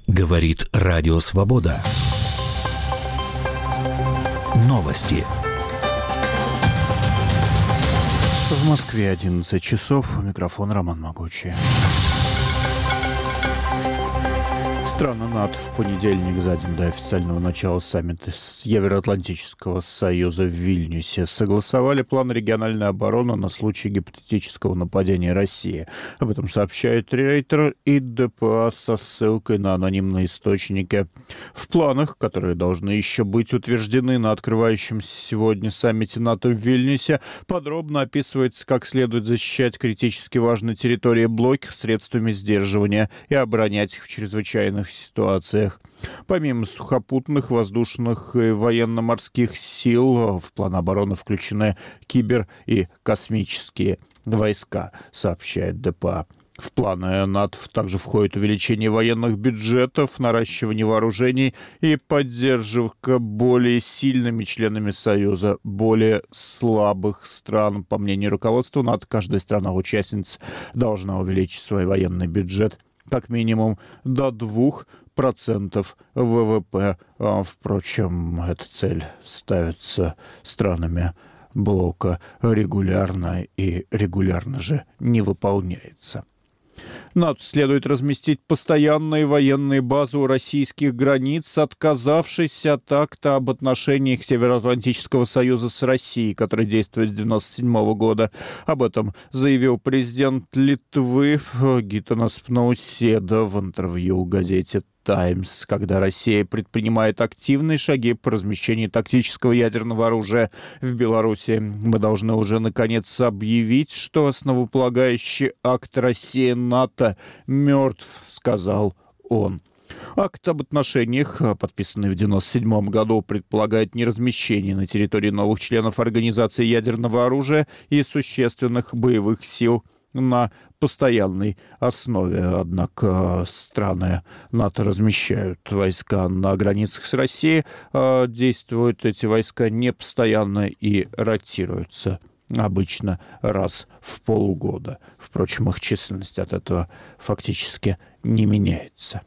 Говорит Радио Свобода. Новости. В Москве 11 часов. У микрофона Роман Могучий. Страны НАТО в понедельник, за день до официального начала саммита Евроатлантического союза в Вильнюсе, согласовали план региональной обороны на случай гипотетического нападения России. Об этом сообщает Рейтер и ДПА со ссылкой на анонимные источники. В планах, которые должны еще быть утверждены на открывающемся сегодня саммите НАТО в Вильнюсе, подробно описывается, как следует защищать критически важные территории блока средствами сдерживания и оборонять их в чрезвычайных ситуациях. Помимо сухопутных, воздушных и военно-морских сил, в план обороны включены кибер- и космические войска, сообщает ДПА. В планы НАТО также входит увеличение военных бюджетов, наращивание вооружений и поддержка более сильными членами Союза более слабых стран. По мнению руководства НАТО, каждая страна-участница должна увеличить свой военный бюджет как минимум до 2% ВВП. Впрочем, эта цель ставится странами блока регулярно и регулярно же не выполняется. НАТО следует разместить постоянные военные базы у российских границ, отказавшись от акта об отношениях Североатлантического союза с Россией, который действует с 1997 года. Об этом заявил президент Литвы Гитанас Науседа в интервью газете «Таймс», когда Россия предпринимает активные шаги по размещению тактического ядерного оружия в Беларуси. Мы должны уже наконец объявить, что основополагающий акт Россия-НАТО мертв, сказал он. Акт об отношениях, подписанный в 1997 году, предполагает неразмещение на территории новых членов Организации ядерного оружия и существенных боевых сил на постоянной основе. Однако страны НАТО размещают войска на границах с Россией. Действуют эти войска не постоянно и ротируются обычно раз в полгода. Впрочем, их численность от этого фактически не меняется.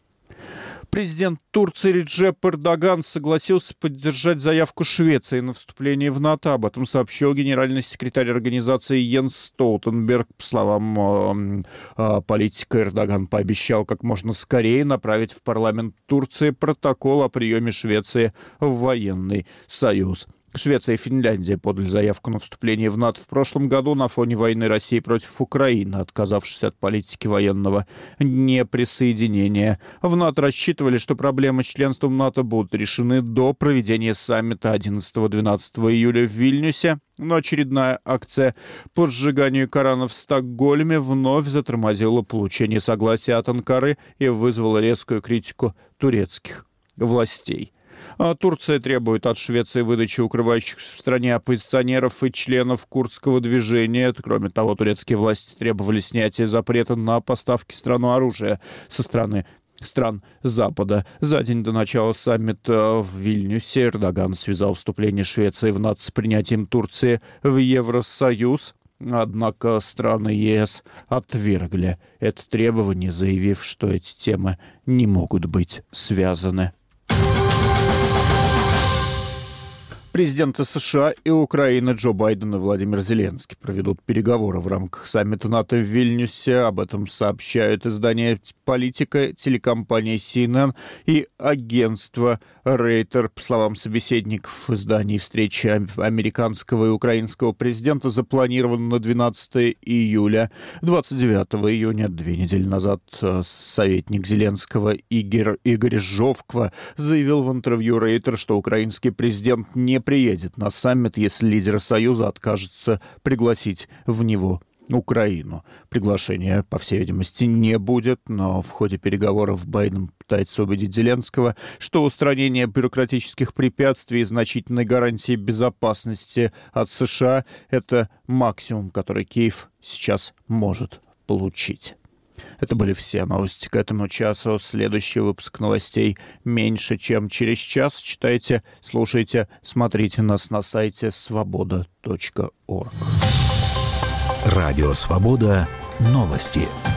Президент Турции Реджеп Эрдоган согласился поддержать заявку Швеции на вступление в НАТО. Об этом сообщил генеральный секретарь организации Йенс Столтенберг. По словам политика, Эрдоган пообещал как можно скорее направить в парламент Турции протокол о приеме Швеции в военный союз. Швеция и Финляндия подали заявку на вступление в НАТО в прошлом году на фоне войны России против Украины, отказавшись от политики военного неприсоединения. В НАТО рассчитывали, что проблемы с членством НАТО будут решены до проведения саммита 11-12 июля в Вильнюсе, но очередная акция по сжиганию Корана в Стокгольме вновь затормозила получение согласия от Анкары и вызвала резкую критику турецких властей. Турция требует от Швеции выдачи укрывающихся в стране оппозиционеров и членов курдского движения. Кроме того, турецкие власти требовали снятия запрета на поставки в страну оружия со стороны стран Запада. За день до начала саммита в Вильнюсе Эрдоган связал вступление Швеции в НАТО с принятием Турции в Евросоюз. Однако страны ЕС отвергли это требование, заявив, что эти темы не могут быть связаны. Президенты США и Украины Джо Байден и Владимир Зеленский проведут переговоры в рамках саммита НАТО в Вильнюсе. Об этом сообщают издания «Политика», телекомпания CNN и агентство Рейтер. По словам собеседников изданий, встреча американского и украинского президента запланирована на 12 июля. 29 июня, 2 недели назад, советник Зеленского Игорь Жовква заявил в интервью Рейтер, что украинский президент не приедет на саммит, если лидеры Союза откажутся пригласить в него Украину. Приглашения, по всей видимости, не будет, но в ходе переговоров Байден пытается убедить Зеленского, что устранение бюрократических препятствий и значительной гарантии безопасности от США – это максимум, который Киев сейчас может получить. Это были все новости к этому часу. Следующий выпуск новостей меньше, чем через час. Читайте, слушайте, смотрите нас на сайте svoboda.org. Радио «Свобода». Новости.